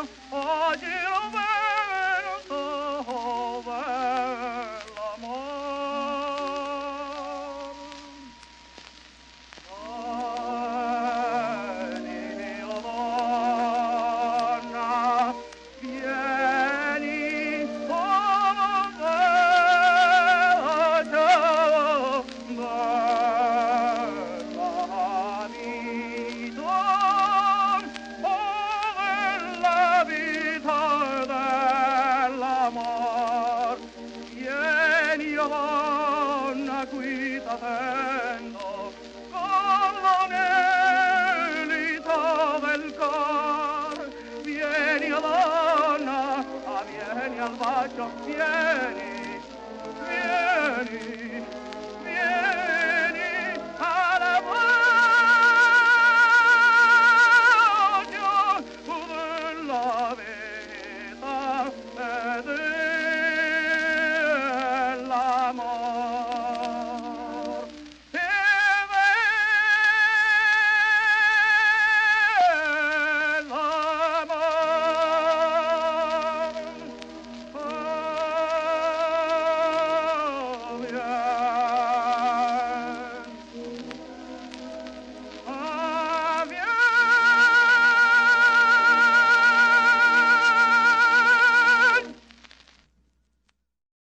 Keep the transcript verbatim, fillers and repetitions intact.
oggi lo vento, oh bell'amor. Vieni, oh donna, vieni, oh bella, bella vita, oh bella vita dell'amor. Vieni, oh donna, qui t'attendo, con l'anelito del cor. Vieni, oh donna, ah, vieni al bacio, vieni.